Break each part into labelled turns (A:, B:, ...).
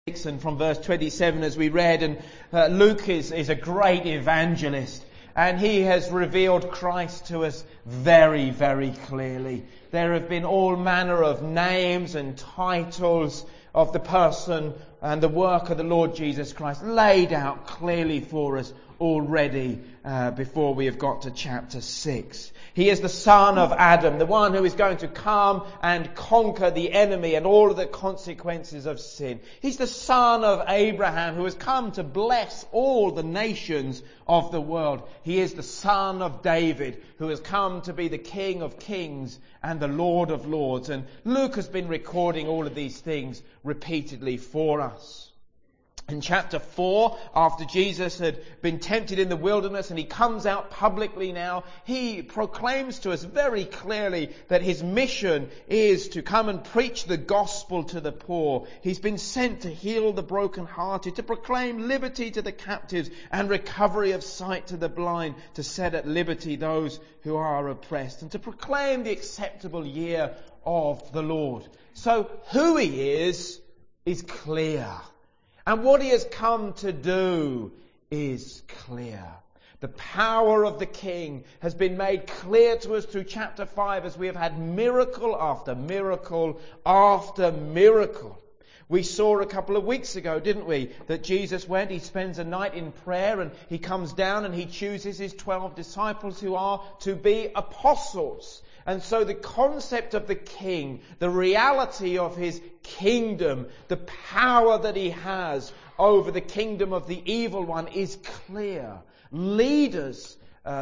A: And from verse 27 as we read, and Luke is a great evangelist, and he has revealed Christ to us very, very clearly. There have been all manner of names and titles of the person and the work of the Lord Jesus Christ laid out clearly for us already before we have got to chapter 6. He is the son of Adam, the one who is going to come and conquer the enemy and all of the consequences of sin. He's the son of Abraham, who has come to bless all the nations of the world. He is the son of David, who has come to be the King of kings and the Lord of lords. And Luke has been recording all of these things repeatedly for us. In chapter 4, after Jesus had been tempted in the wilderness and he comes out publicly now, he proclaims to us very clearly that his mission is to come and preach the gospel to the poor. He's been sent to heal the brokenhearted, to proclaim liberty to the captives and recovery of sight to the blind, to set at liberty those who are oppressed, and to proclaim the acceptable year of the Lord. So who he is clear. And what he has come to do is clear. The power of the King has been made clear to us through chapter 5 as we have had miracle after miracle after miracle. We saw a couple of weeks ago, didn't we, that Jesus went, he spends a night in prayer and he comes down and he chooses his 12 disciples who are to be apostles. And so the concept of the King, the reality of his kingdom, the power that he has over the kingdom of the evil one is clear. Leaders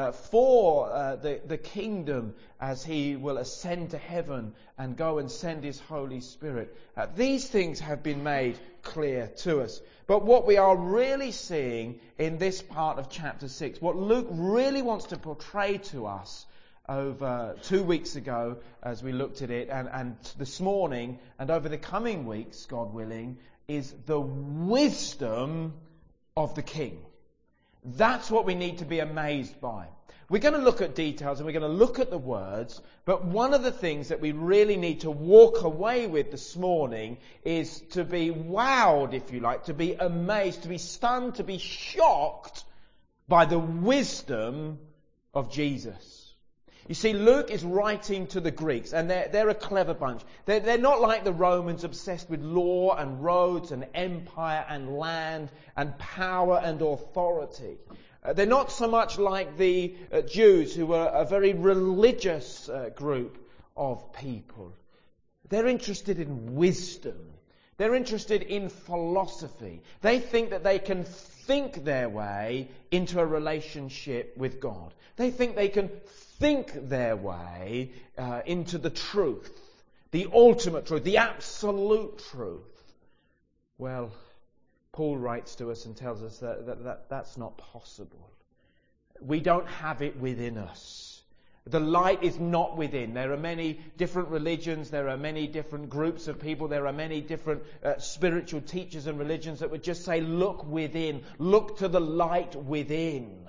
A: for the kingdom as he will ascend to heaven and go and send his Holy Spirit. These things have been made clear to us. But what we are really seeing in this part of chapter 6, what Luke really wants to portray to us over 2 weeks ago as we looked at it, and this morning and over the coming weeks, God willing, is the wisdom of the King. That's what we need to be amazed by. We're going to look at details and we're going to look at the words, but one of the things that we really need to walk away with this morning is to be wowed, if you like, to be amazed, to be stunned, to be shocked by the wisdom of Jesus. You see, Luke is writing to the Greeks, and they're a clever bunch. They're not like the Romans, obsessed with law and roads and empire and land and power and authority. They're not so much like the Jews, who were a very religious group of people. They're interested in wisdom. They're interested in philosophy. They think that they can think their way into a relationship with God. They think they can think their way into the truth, the ultimate truth, the absolute truth. Well, Paul writes to us and tells us that's not possible. We don't have it within us. The light is not within. There are many different religions, there are many different groups of people, there are many different spiritual teachers and religions that would just say, look within, look to the light within.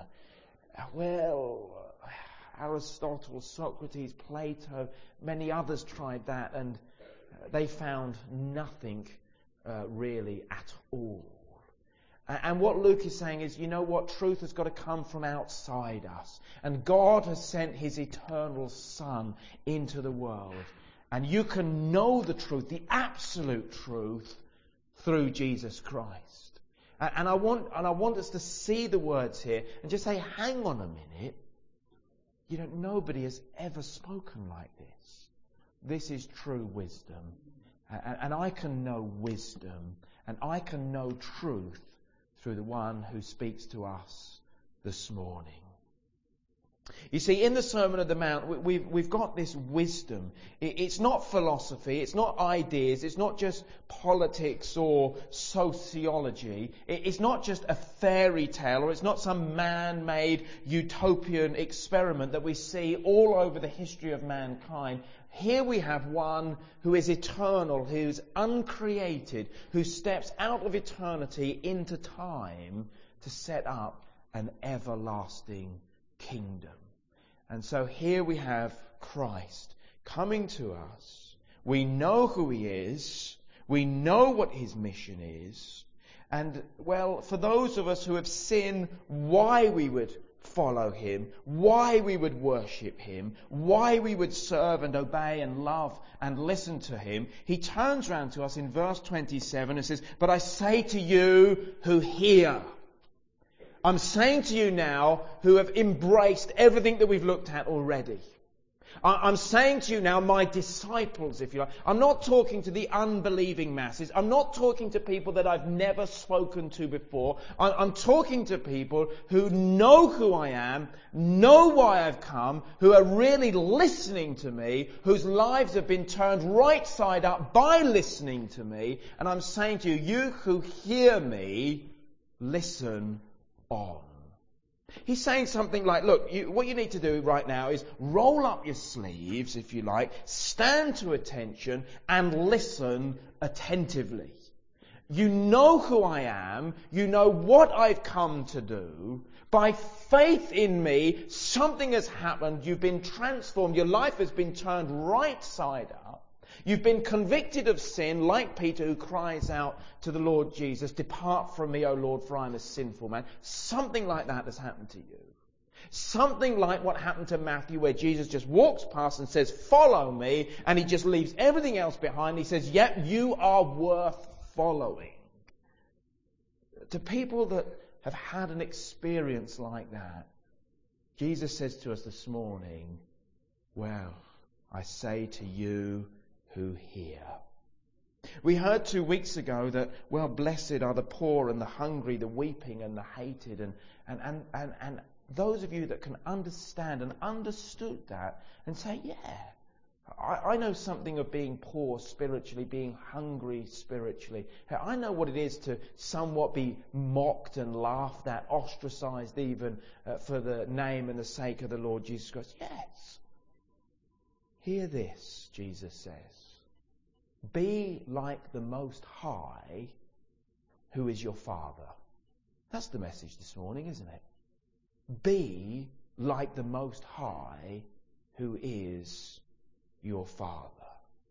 A: Well, Aristotle, Socrates, Plato, many others tried that and they found nothing really at all. And what Luke is saying is, you know what? Truth has got to come from outside us. And God has sent his eternal Son into the world. And you can know the truth, the absolute truth, through Jesus Christ. And I want us to see the words here and just say, hang on a minute. You know, nobody has ever spoken like this. This is true wisdom. And I can know wisdom and I can know truth through the one who speaks to us this morning. You see, in the Sermon on the Mount, we've got this wisdom. It's not philosophy, it's not ideas, it's not just politics or sociology. It's not just a fairy tale, or it's not some man-made utopian experiment that we see all over the history of mankind. Here we have one who is eternal, who's uncreated, who steps out of eternity into time to set up an everlasting kingdom. And so here we have Christ coming to us. We know who he is. We know what his mission is. And, well, for those of us who have sinned, why we would follow him, why we would worship him, why we would serve and obey and love and listen to him, he turns around to us in verse 27 and says, "But I say to you who hear." I'm saying to you now who have embraced everything that we've looked at already. I'm saying to you now, my disciples, if you like. I'm not talking to the unbelieving masses. I'm not talking to people that I've never spoken to before. I'm talking to people who know who I am, know why I've come, who are really listening to me, whose lives have been turned right side up by listening to me. And I'm saying to you, you who hear me, listen on. He's saying something like, look, what you need to do right now is roll up your sleeves, if you like, stand to attention and listen attentively. You know who I am. You know what I've come to do. By faith in me, something has happened. You've been transformed. Your life has been turned right side up. You've been convicted of sin, like Peter, who cries out to the Lord Jesus, "Depart from me, O Lord, for I am a sinful man." Something like that has happened to you. Something like what happened to Matthew, where Jesus just walks past and says, "Follow me," and he just leaves everything else behind. He says, "Yep, you are worth following." To people that have had an experience like that, Jesus says to us this morning, "Well, I say to you who hear." We heard 2 weeks ago that, well, blessed are the poor and the hungry, the weeping and the hated, and those of you that can understand and understood that and say, yeah, I know something of being poor spiritually, being hungry spiritually. I know what it is to somewhat be mocked and laughed at, ostracized even for the name and the sake of the Lord Jesus Christ. Yes. Hear this, Jesus says. Be like the Most High, who is your Father. That's the message this morning, isn't it? Be like the Most High, who is your Father.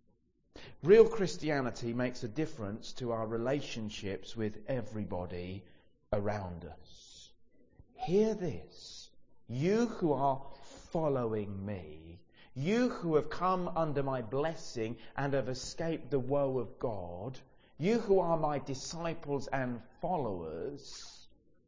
A: Real Christianity makes a difference to our relationships with everybody around us. Hear this. You who are following me, you who have come under my blessing and have escaped the woe of God, you who are my disciples and followers,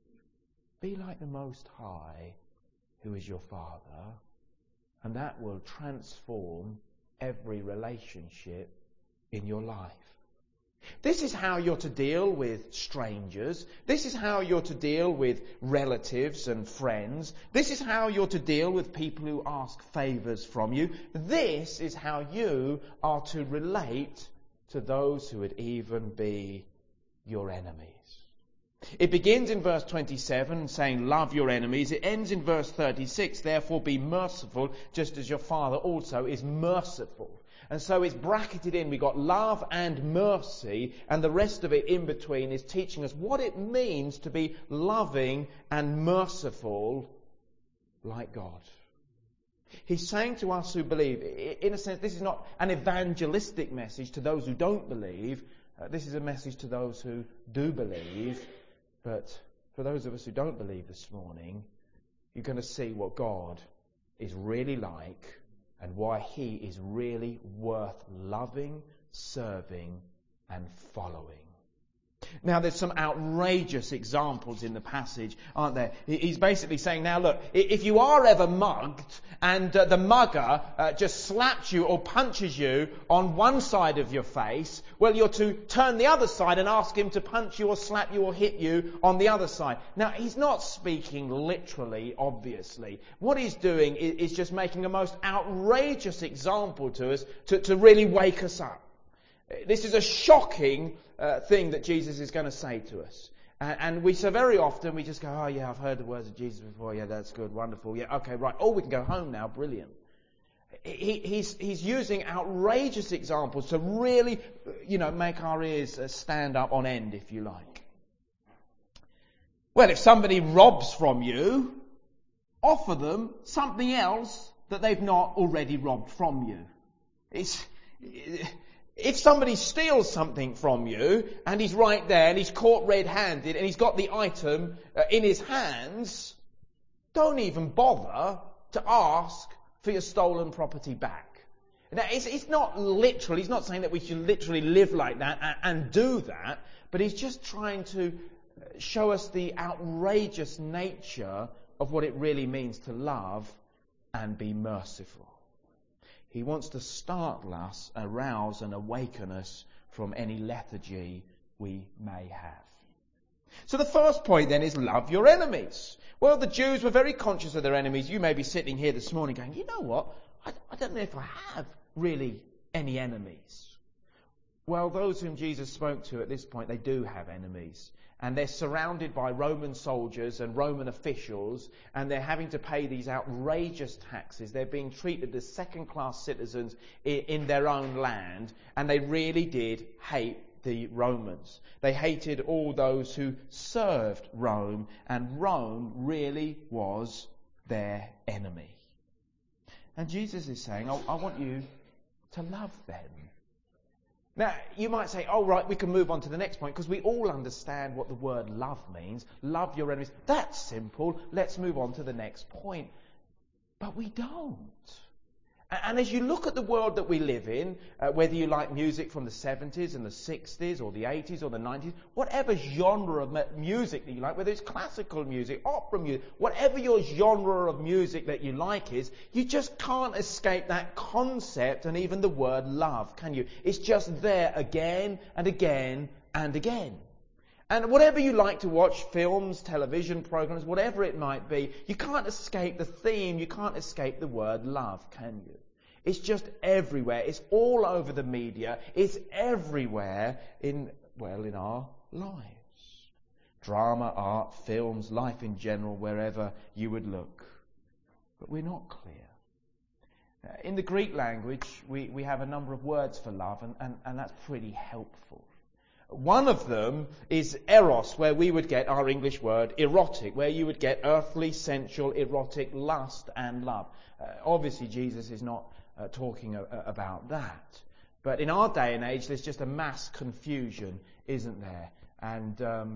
A: be like the Most High, who is your Father, and that will transform every relationship in your life. This is how you're to deal with strangers. This is how you're to deal with relatives and friends. This is how you're to deal with people who ask favours from you. This is how you are to relate to those who would even be your enemies. It begins in verse 27 saying, love your enemies. It ends in verse 36, therefore be merciful, just as your Father also is merciful. And so it's bracketed in. We've got love and mercy, and the rest of it in between is teaching us what it means to be loving and merciful like God. He's saying to us who believe, in a sense, this is not an evangelistic message to those who don't believe. This is a message to those who do believe. But for those of us who don't believe this morning, you're going to see what God is really like and why He is really worth loving, serving, and following. Now, there's some outrageous examples in the passage, aren't there? He's basically saying, now look, if you are ever mugged and the mugger just slaps you or punches you on one side of your face, well, you're to turn the other side and ask him to punch you or slap you or hit you on the other side. Now, he's not speaking literally, obviously. What he's doing is just making a most outrageous example to us to really wake us up. This is a shocking thing that Jesus is going to say to us. And we so very often we just go, oh yeah, I've heard the words of Jesus before. Yeah, that's good, wonderful. Yeah, okay, right. Oh, we can go home now. Brilliant. He's using outrageous examples to really, make our ears stand up on end, if you like. Well, if somebody robs from you, offer them something else that they've not already robbed from you. If somebody steals something from you and he's right there and he's caught red-handed and he's got the item in his hands, don't even bother to ask for your stolen property back. Now, it's not literal. He's not saying that we should literally live like that and do that, but he's just trying to show us the outrageous nature of what it really means to love and be merciful. He wants to startle us, arouse and awaken us from any lethargy we may have. So the first point then is love your enemies. Well, the Jews were very conscious of their enemies. You may be sitting here this morning going, you know what? I don't know if I have really any enemies. Well, those whom Jesus spoke to at this point, they do have enemies. And they're surrounded by Roman soldiers and Roman officials, and they're having to pay these outrageous taxes. They're being treated as second-class citizens in their own land, and they really did hate the Romans. They hated all those who served Rome, and Rome really was their enemy. And Jesus is saying, I want you to love them. Now, you might say, oh, right, we can move on to the next point, because we all understand what the word love means. Love your enemies. That's simple. Let's move on to the next point. But we don't. And as you look at the world that we live in, whether you like music from the 70s and the 60s or the 80s or the 90s, whatever genre of music that you like, whether it's classical music, opera music, whatever your genre of music that you like is, you just can't escape that concept and even the word love, can you? It's just there again and again and again. And whatever you like to watch, films, television programs, whatever it might be, you can't escape the theme, you can't escape the word love, can you? It's just everywhere. It's all over the media. It's everywhere in our lives. Drama, art, films, life in general, wherever you would look. But we're not clear. In the Greek language, we have a number of words for love, and that's pretty helpful. One of them is eros, where we would get our English word erotic, where you would get earthly, sensual, erotic lust and love. Obviously, Jesus is not talking about that. But in our day and age, there's just a mass confusion, isn't there? And,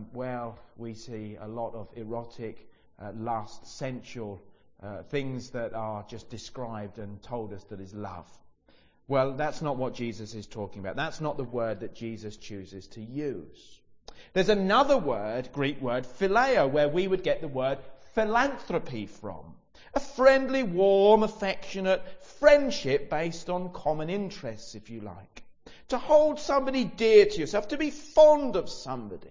A: we see a lot of erotic, lust, sensual things that are just described and told us that is love. Well, that's not what Jesus is talking about. That's not the word that Jesus chooses to use. There's another word, Greek word, phileo, where we would get the word philanthropy from. A friendly, warm, affectionate friendship based on common interests, if you like. To hold somebody dear to yourself, to be fond of somebody.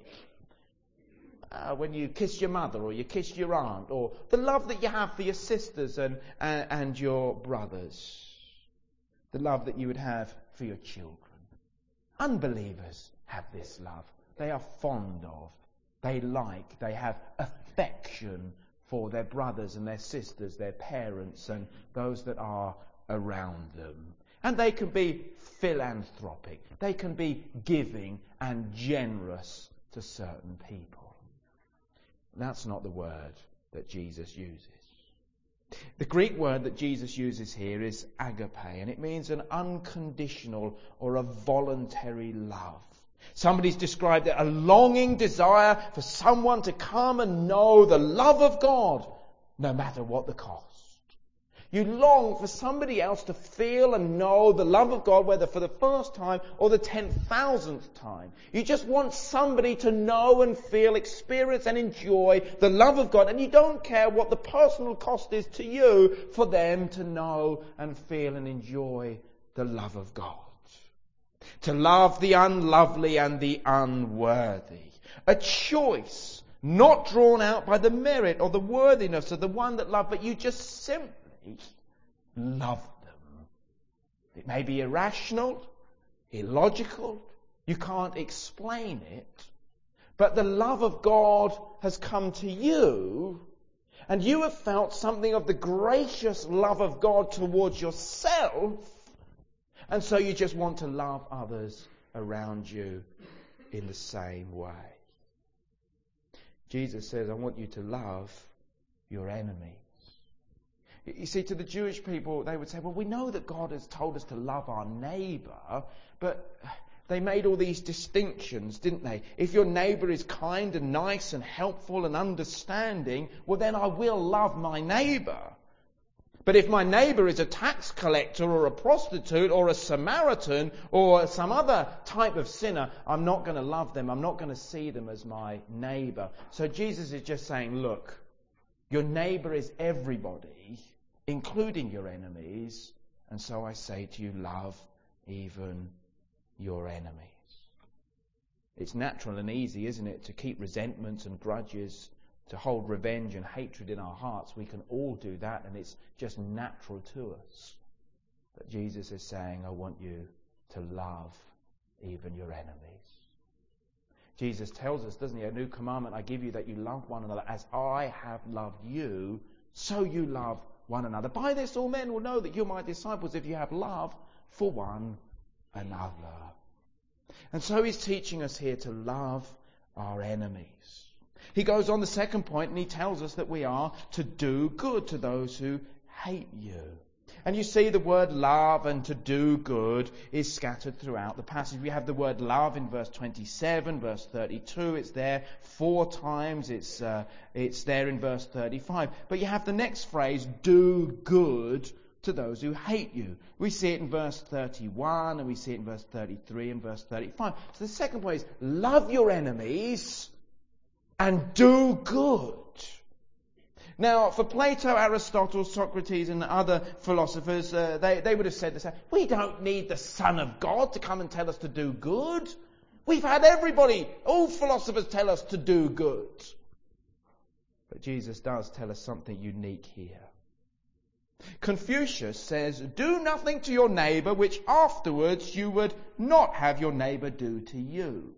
A: When you kiss your mother or you kiss your aunt, or the love that you have for your sisters and your brothers. The love that you would have for your children. Unbelievers have this love. They are fond of, they have affection for their brothers and their sisters, their parents and those that are around them. And they can be philanthropic. They can be giving and generous to certain people. That's not the word that Jesus uses. The Greek word that Jesus uses here is agape, and it means an unconditional or a voluntary love. Somebody's described it, a longing desire for someone to come and know the love of God, no matter what the cost. You long for somebody else to feel and know the love of God, whether for the first time or the 10,000th time. You just want somebody to know and feel, experience and enjoy the love of God. And you don't care what the personal cost is to you for them to know and feel and enjoy the love of God. To love the unlovely and the unworthy. A choice not drawn out by the merit or the worthiness of the one that loved, but you just simply love them. It may be irrational, illogical, you can't explain it, but the love of God has come to you, and you have felt something of the gracious love of God towards yourself, and so you just want to love others around you in the same way. Jesus says, I want you to love your enemies. You see, to the Jewish people, they would say, well, we know that God has told us to love our neighbour, but they made all these distinctions, didn't they? If your neighbour is kind and nice and helpful and understanding, well, then I will love my neighbour. But if my neighbour is a tax collector or a prostitute or a Samaritan or some other type of sinner, I'm not going to love them. I'm not going to see them as my neighbour. So Jesus is just saying, look, your neighbour is everybody, including your enemies. And so I say to you, love even your enemies. It's natural and easy, isn't it, to keep resentments and grudges, to hold revenge and hatred in our hearts. We can all do that, and it's just natural to us. But Jesus is saying, I want you to love even your enemies. Jesus tells us, doesn't he, a new commandment I give you, that you love one another as I have loved you, so you love one another. By this all men will know that you're my disciples, if you have love for one another. And so he's teaching us here to love our enemies. He goes on the second point and he tells us that we are to do good to those who hate you. And you see the word love and to do good is scattered throughout the passage. We have the word love in verse 27, verse 32. It's there 4 times. It's there in verse 35. But you have the next phrase, do good to those who hate you. We see it in verse 31 and we see it in verse 33 and verse 35. So the second point is love your enemies and do good. Now, for Plato, Aristotle, Socrates and other philosophers, they would have said this. We don't need the Son of God to come and tell us to do good. We've had everybody, all philosophers tell us to do good. But Jesus does tell us something unique here. Confucius says, do nothing to your neighbour which afterwards you would not have your neighbour do to you.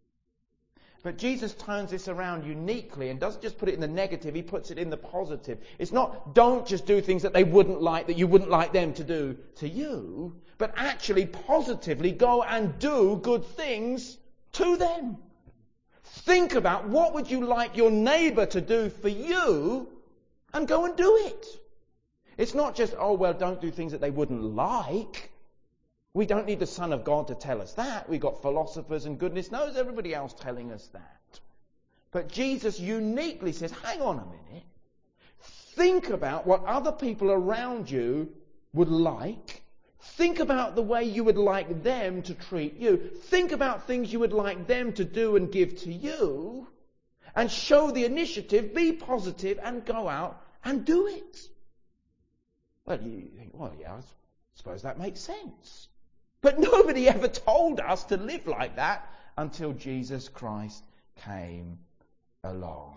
A: But Jesus turns this around uniquely and doesn't just put it in the negative, he puts it in the positive. It's not, don't just do things that they wouldn't like, that you wouldn't like them to do to you, but actually positively go and do good things to them. Think about what would you like your neighbour to do for you and go and do it. It's not just, oh, well, don't do things that they wouldn't like. We don't need the Son of God to tell us that. We've got philosophers and goodness knows everybody else telling us that. But Jesus uniquely says, hang on a minute. Think about what other people around you would like. Think about the way you would like them to treat you. Think about things you would like them to do and give to you. And show the initiative, be positive and go out and do it. Well, you think, well, yeah, I suppose that makes sense. But nobody ever told us to live like that until Jesus Christ came along.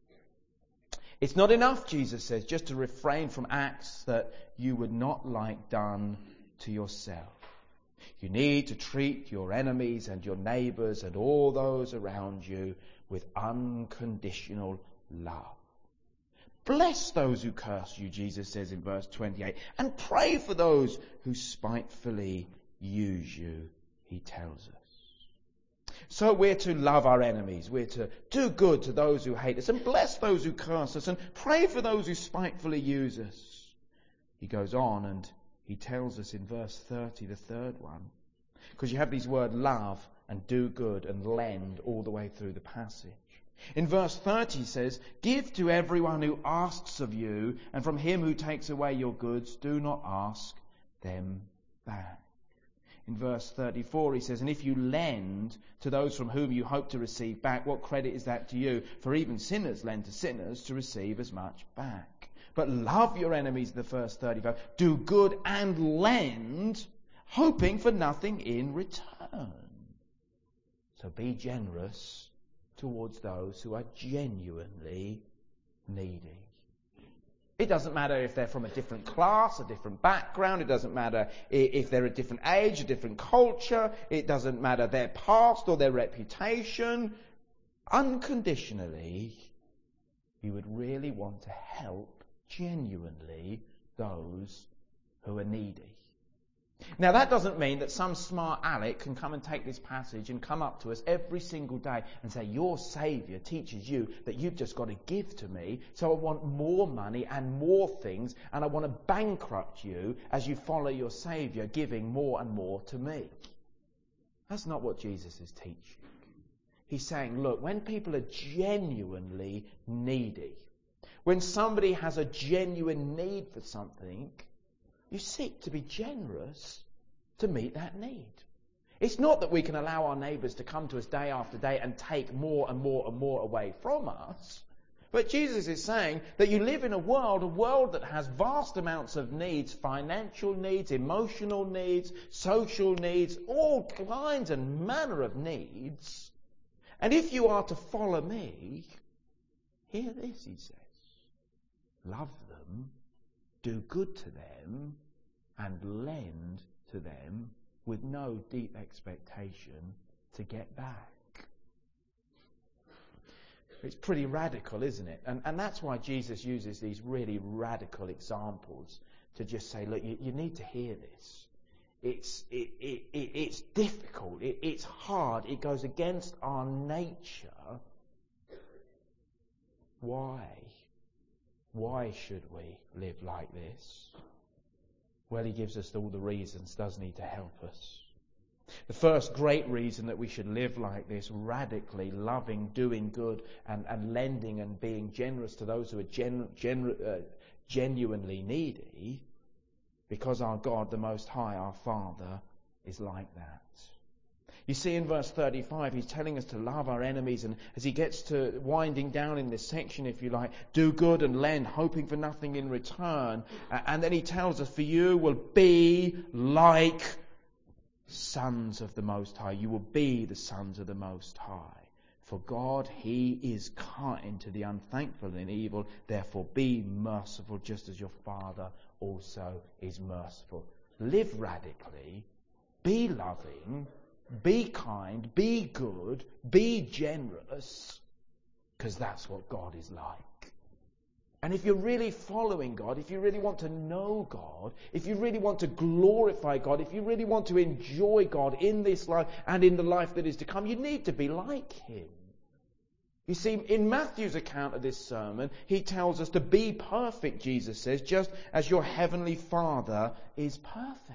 A: It's not enough, Jesus says, just to refrain from acts that you would not like done to yourself. You need to treat your enemies and your neighbours and all those around you with unconditional love. Bless those who curse you, Jesus says in verse 28, and pray for those who spitefully use you, he tells us. So we're to love our enemies. We're to do good to those who hate us and bless those who curse us and pray for those who spitefully use us. He goes on and he tells us in verse 30, the third one, because you have these words love and do good and lend all the way through the passage. In verse 30 he says, give to everyone who asks of you, and from him who takes away your goods, do not ask them back. In verse 34 he says, and if you lend to those from whom you hope to receive back, what credit is that to you? For even sinners lend to sinners to receive as much back. But love your enemies, the verse 35. Do good and lend, hoping for nothing in return. So be generous towards those who are genuinely needy. It doesn't matter if they're from a different class, a different background. It doesn't matter if they're a different age, a different culture. It doesn't matter their past or their reputation. Unconditionally, you would really want to help genuinely those who are needy. Now that doesn't mean that some smart aleck can come and take this passage and come up to us every single day and say, your Saviour teaches you that you've just got to give to me, so I want more money and more things, and I want to bankrupt you as you follow your Saviour, giving more and more to me. That's not what Jesus is teaching. He's saying, look, when people are genuinely needy, when somebody has a genuine need for something, you seek to be generous to meet that need. It's not that we can allow our neighbours to come to us day after day and take more and more and more away from us. But Jesus is saying that you live in a world that has vast amounts of needs, financial needs, emotional needs, social needs, all kinds and manner of needs. And if you are to follow me, hear this, he says. Love them, do good to them, and lend to them with no deep expectation to get back. It's pretty radical, isn't it? And that's why Jesus uses these really radical examples to just say, look, you need to hear this. It's difficult. It's hard. It goes against our nature. Why? Why should we live like this? Well, he gives us all the reasons, doesn't he, to help us. The first great reason that we should live like this, radically loving, doing good, and lending and being generous to those who are genuinely needy, because our God, the Most High, our Father, is like that. You see, in verse 35, he's telling us to love our enemies, and as he gets to winding down in this section, if you like, do good and lend, hoping for nothing in return. And then he tells us, for you will be like sons of the Most High. You will be the sons of the Most High. For God, he is kind to the unthankful and evil. Therefore, be merciful, just as your Father also is merciful. Live radically, be loving, be kind, be good, be generous, because that's what God is like. And if you're really following God, if you really want to know God, if you really want to glorify God, if you really want to enjoy God in this life and in the life that is to come, you need to be like him. You see, in Matthew's account of this sermon, he tells us to be perfect, Jesus says, just as your heavenly Father is perfect.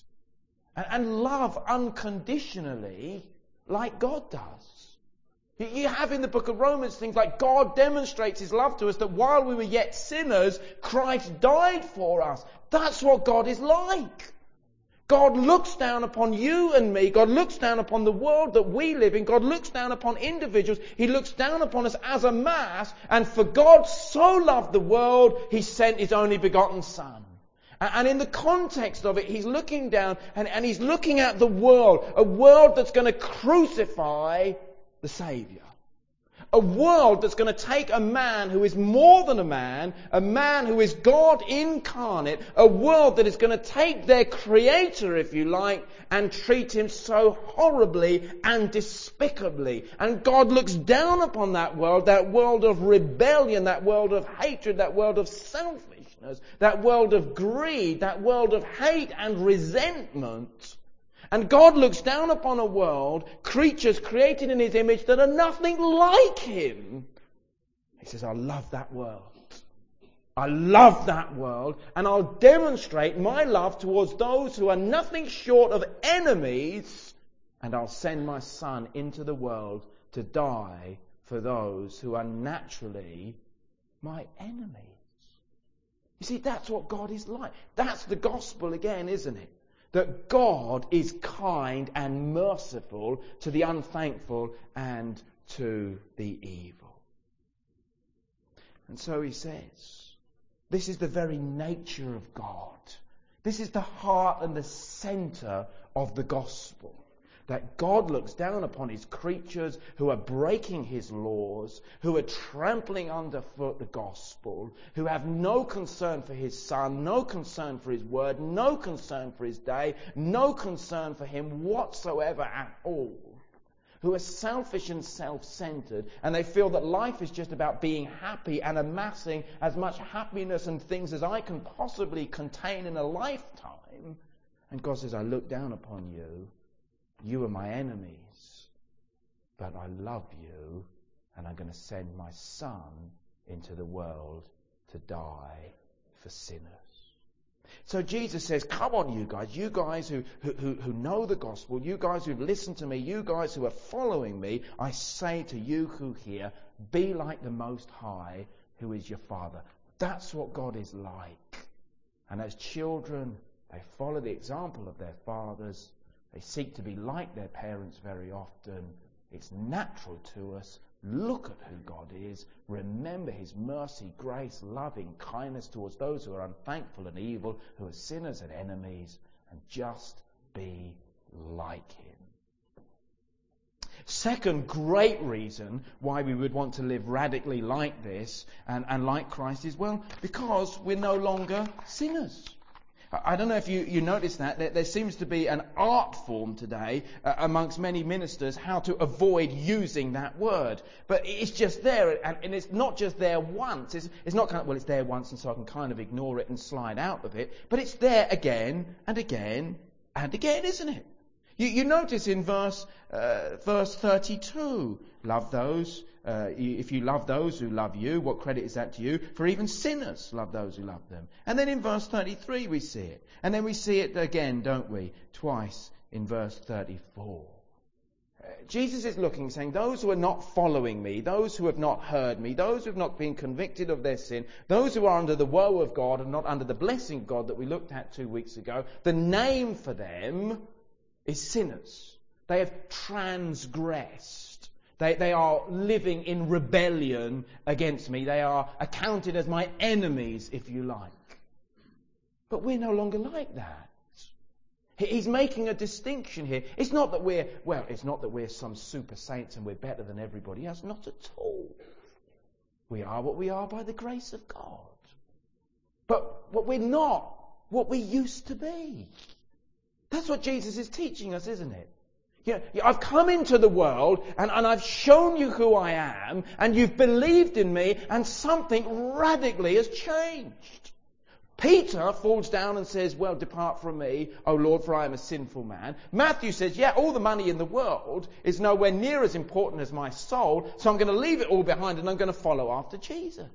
A: And love unconditionally like God does. You have in the book of Romans things like God demonstrates his love to us that while we were yet sinners, Christ died for us. That's what God is like. God looks down upon you and me. God looks down upon the world that we live in. God looks down upon individuals. He looks down upon us as a mass. And for God so loved the world, he sent his only begotten Son. And in the context of it, he's looking down and he's looking at the world, a world that's going to crucify the Saviour. A world that's going to take a man who is more than a man who is God incarnate, a world that is going to take their Creator, if you like, and treat him so horribly and despicably. And God looks down upon that world of rebellion, that world of hatred, that world of selfishness, that world of greed, that world of hate and resentment. And God looks down upon a world, creatures created in his image that are nothing like him. He says, I love that world. I love that world, and I'll demonstrate my love towards those who are nothing short of enemies, and I'll send my Son into the world to die for those who are naturally my enemies. You see, that's what God is like. That's the gospel again, isn't it? That God is kind and merciful to the unthankful and to the evil. And so he says, this is the very nature of God. This is the heart and the centre of the gospel. That God looks down upon his creatures who are breaking his laws, who are trampling underfoot the gospel, who have no concern for his Son, no concern for his word, no concern for his day, no concern for him whatsoever at all. Who are selfish and self-centered, and they feel that life is just about being happy and amassing as much happiness and things as I can possibly contain in a lifetime. And God says, I look down upon you. You are my enemies. But I love you, and I'm going to send my Son into the world to die for sinners. So Jesus says, come on you guys who know the gospel, you guys who've listened to me, you guys who are following me, I say to you who hear, be like the Most High, who is your Father. That's what God is like. And as children, they follow the example of their fathers. They seek to be like their parents very often. It's natural to us. Look at who God is. Remember his mercy, grace, loving kindness towards those who are unthankful and evil, who are sinners and enemies, and just be like him. Second great reason why we would want to live radically like this and like Christ is, well, because we're no longer sinners. I don't know if you noticed that there seems to be an art form today amongst many ministers how to avoid using that word. But it's just there, and it's not just there once. It's not kind of, well, it's there once and so I can kind of ignore it and slide out of it. But it's there again and again and again, isn't it? You notice in verse 32, love those, if you love those who love you, what credit is that to you? For even sinners love those who love them. And then in verse 33 we see it. And then we see it again, don't we? Twice in verse 34. Jesus is looking, saying, those who are not following me, those who have not heard me, those who have not been convicted of their sin, those who are under the woe of God and not under the blessing of God that we looked at 2 weeks ago, the name for them is sinners. They have transgressed. They are living in rebellion against me. They are accounted as my enemies, if you like. But we're no longer like that. He's making a distinction here. It's not that we're some super saints and we're better than everybody else. Not at all. We are what we are by the grace of God. But we're not what we used to be. That's what Jesus is teaching us, isn't it? I've come into the world and I've shown you who I am and you've believed in me and something radically has changed. Peter falls down and says, well, depart from me, O Lord, for I am a sinful man. Matthew says, all the money in the world is nowhere near as important as my soul, so I'm going to leave it all behind and I'm going to follow after Jesus.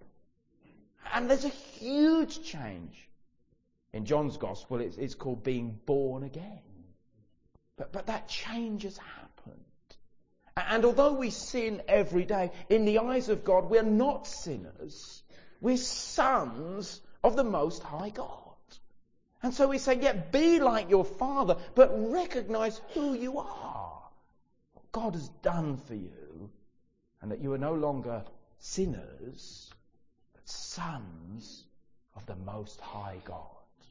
A: And there's a huge change. In John's Gospel, it's called being born again. But that change has happened. And although we sin every day, in the eyes of God, we're not sinners. We're sons of the Most High God. And so we say, be like your Father, but recognize who you are. What God has done for you, and that you are no longer sinners, but sons of the Most High God.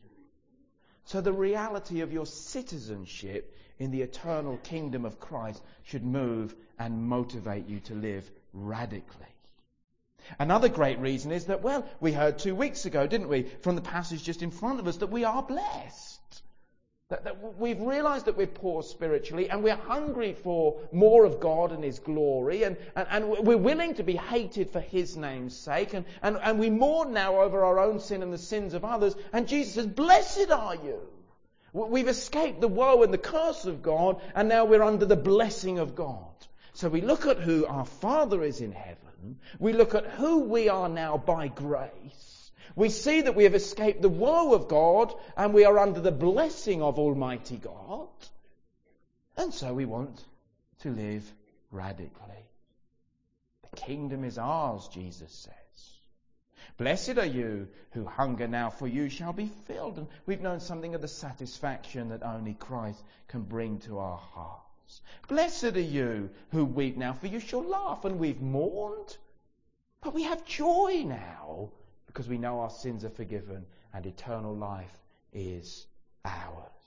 A: So the reality of your citizenship in the eternal kingdom of Christ should move and motivate you to live radically. Another great reason is that, we heard 2 weeks ago, didn't we, from the passage just in front of us, that we are blessed. That we've realized that we're poor spiritually and we're hungry for more of God and his glory and we're willing to be hated for his name's sake and we mourn now over our own sin and the sins of others, and Jesus says, blessed are you. We've escaped the woe and the curse of God and now we're under the blessing of God. So we look at who our Father is in heaven, we look at who we are now by grace. We see that we have escaped the woe of God and we are under the blessing of Almighty God. And so we want to live radically. The kingdom is ours, Jesus says. Blessed are you who hunger now, for you shall be filled. And we've known something of the satisfaction that only Christ can bring to our hearts. Blessed are you who weep now, for you shall laugh. And we've mourned, but we have joy now, because we know our sins are forgiven and eternal life is ours.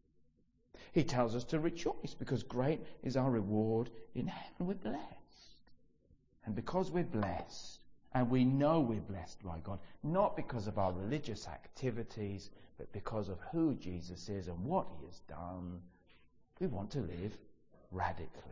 A: He tells us to rejoice because great is our reward in heaven. We're blessed. And because we're blessed, and we know we're blessed by God, not because of our religious activities, but because of who Jesus is and what he has done, we want to live radically.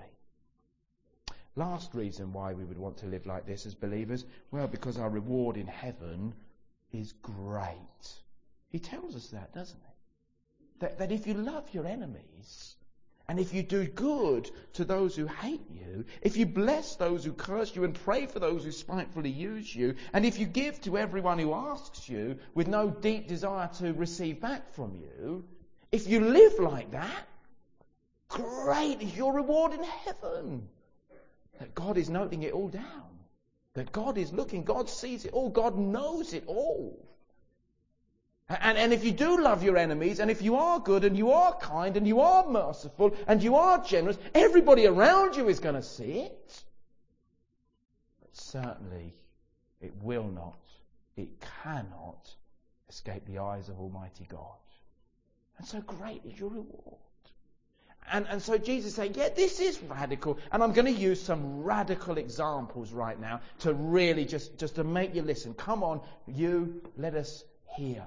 A: Last reason why we would want to live like this as believers, because our reward in heaven is great. He tells us that, doesn't he? that if you love your enemies, and if you do good to those who hate you, if you bless those who curse you and pray for those who spitefully use you, and if you give to everyone who asks you with no deep desire to receive back from you, if you live like that, great is your reward in heaven. That God is noting it all down. That God is looking, God sees it all, God knows it all. And if you do love your enemies, and if you are good, and you are kind, and you are merciful, and you are generous, everybody around you is going to see it. But certainly, it will not, it cannot escape the eyes of Almighty God. And so great is your reward. And so Jesus is saying, yeah, this is radical. And I'm going to use some radical examples right now to really just to make you listen. Come on, let us hear.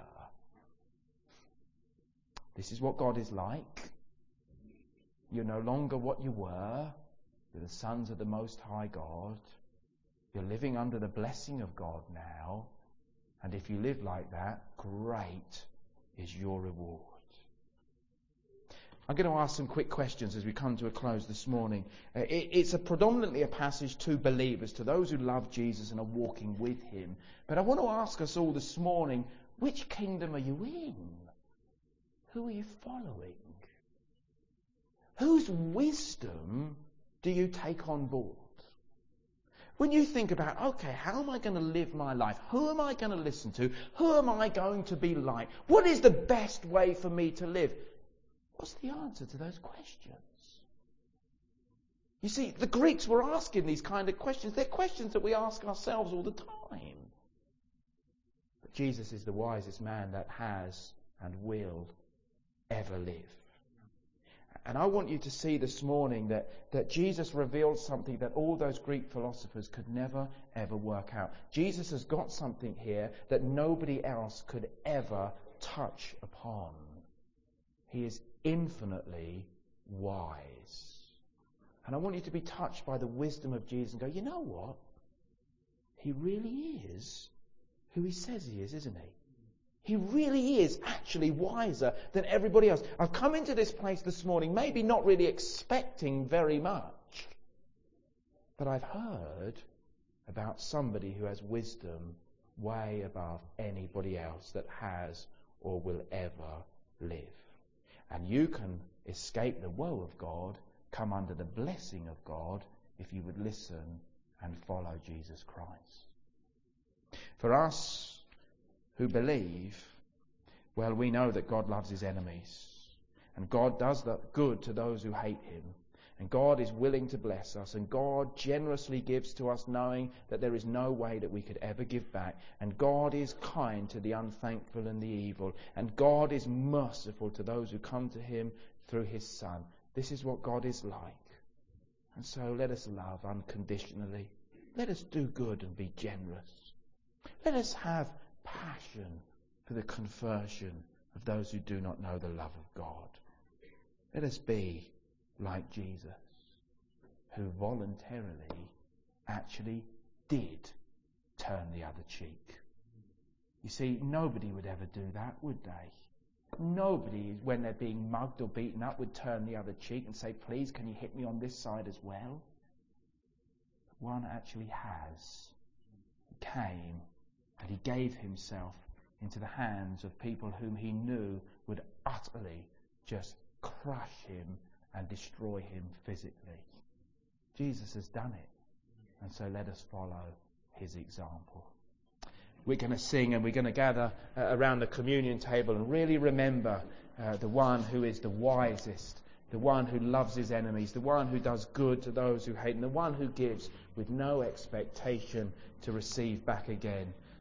A: This is what God is like. You're no longer what you were. You're the sons of the Most High God. You're living under the blessing of God now. And if you live like that, great is your reward. I'm going to ask some quick questions as we come to a close this morning. It's predominantly a passage to believers, to those who love Jesus and are walking with him. But I want to ask us all this morning, which kingdom are you in? Who are you following? Whose wisdom do you take on board? When you think about, okay, how am I going to live my life? Who am I going to listen to? Who am I going to be like? What is the best way for me to live? What's the answer to those questions? You see, the Greeks were asking these kind of questions. They're questions that we ask ourselves all the time. But Jesus is the wisest man that has and will ever live. And I want you to see this morning that Jesus revealed something that all those Greek philosophers could never, ever work out. Jesus has got something here that nobody else could ever touch upon. He is infinitely wise. And I want you to be touched by the wisdom of Jesus and go, you know what? He really is who he says he is, isn't he? He really is actually wiser than everybody else. I've come into this place this morning, maybe not really expecting very much, but I've heard about somebody who has wisdom way above anybody else that has or will ever live. And you can escape the woe of God, come under the blessing of God, if you would listen and follow Jesus Christ. For us who believe, well, we know that God loves his enemies. And God does that good to those who hate him. And God is willing to bless us. And God generously gives to us, knowing that there is no way that we could ever give back. And God is kind to the unthankful and the evil. And God is merciful to those who come to him through his Son. This is what God is like. And so let us love unconditionally. Let us do good and be generous. Let us have passion for the conversion of those who do not know the love of God. Let us be like Jesus, who voluntarily actually did turn the other cheek. You see, nobody would ever do that, would they? Nobody, when they're being mugged or beaten up, would turn the other cheek and say, please, can you hit me on this side as well? One actually has. He came and he gave himself into the hands of people whom he knew would utterly just crush him and destroy him physically. Jesus has done it. And so let us follow his example. We're going to sing and we're going to gather around the communion table and really remember the one who is the wisest, the one who loves his enemies, the one who does good to those who hate, and the one who gives with no expectation to receive back again.